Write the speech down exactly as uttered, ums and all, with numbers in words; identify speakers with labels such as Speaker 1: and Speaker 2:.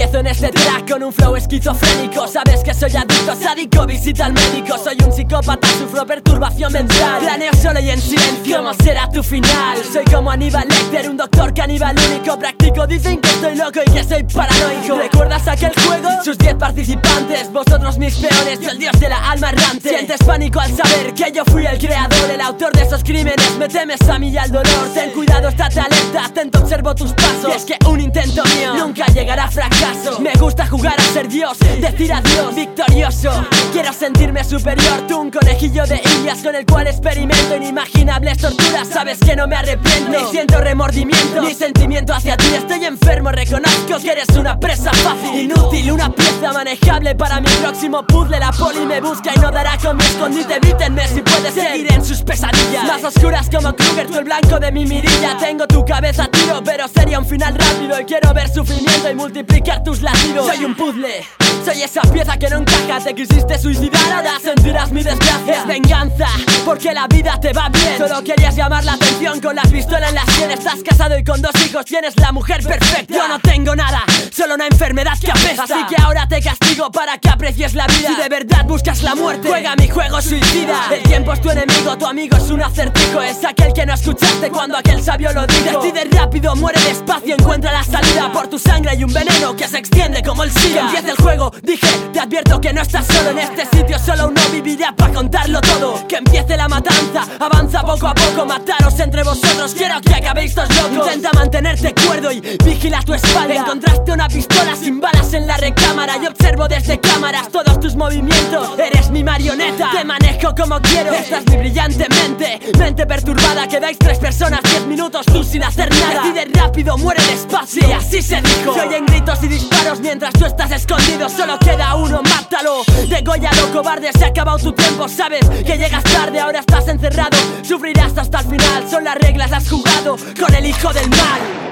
Speaker 1: Empiezo en este track con un flow esquizofrénico. Sabes que soy adicto, sádico, visita al médico. Soy un psicópata, sufro perturbación mental. Planeo solo y en silencio, ¿cómo será tu final? Soy como Aníbal Lecter, un doctor caníbal único. Practico, dicen que estoy loco y que soy paranoico. ¿Recuerdas aquel juego? Sus diez participantes, vosotros mis peones, yo el dios de la alma errante. Sientes pánico al saber que yo fui el creador, el autor de esos crímenes. Me temes a mí y al dolor. Ten cuidado, estate alerta, atento, observo tus pasos. Y es que un intento mío nunca llegará a fracaso. Me gusta jugar a ser Dios, decir adiós victorioso. Quiero sentirme superior, tú un conejillo de indias con el cual experimento inimaginables torturas. Sabes que no me arrepiento, ni siento remordimiento, ni sentimiento hacia ti. Estoy enfermo, reconozco que eres una presa fácil, inútil, una pieza manejable para mi próximo puzzle. La poli me busca y no dará con mi escondite. Evítenme si puedes seguir en sus pesadillas más oscuras como Kruger, tú el blanco de mi mirilla. Tengo tu cabeza a tiro, pero sería un final rápido. Y quiero ver sufrimiento y multiplicar tus latidos. Soy un puzzle, soy esa pieza que no encaja. Te quisiste suicidar, ahora sentirás mi desgracia. Es venganza, porque la vida te va bien. Solo querías llamar la atención con la pistola en la sien. Estás casado y con dos hijos, tienes la mujer perfecta. Yo no tengo nada, solo una enfermedad que apesta. Así que ahora te castigo para que aprecies la vida. Si de verdad buscas la muerte, juega mi juego suicida. El tiempo es tu enemigo, tu amigo es un acertijo. Es aquel que no escuchaste cuando aquel sabio lo dijo. Decide rápido, muere despacio, encuentra la salida. Por tu sangre hay un veneno que se extiende como el SIDA. Empieza el juego, dije, te advierto que no estás solo en este sitio. Solo uno vivirá para contarlo todo. Que empiece la matanza, avanza poco a poco. Mataros entre vosotros, quiero que acabéis todos locos. Intenta mantenerte cuerdo y vigila tu espalda. Encontraste una pistola sin balas en la recámara. Y observo desde cámaras todos tus movimientos. Eres mi marioneta, te manejo como quiero. Esta es mi brillante mente, mente perturbada. Quedáis tres personas, diez minutos tú sin hacer nada. Decide rápido, muere despacio, y así se dijo. Se oyen gritos y disparos mientras tú estás escondido. Solo queda uno, mátalo, dególlalo, cobarde. Se ha acabado tu tiempo, sabes que llegas tarde. Ahora estás encerrado, sufrirás hasta el final. Son las reglas, has jugado con el hijo del mal.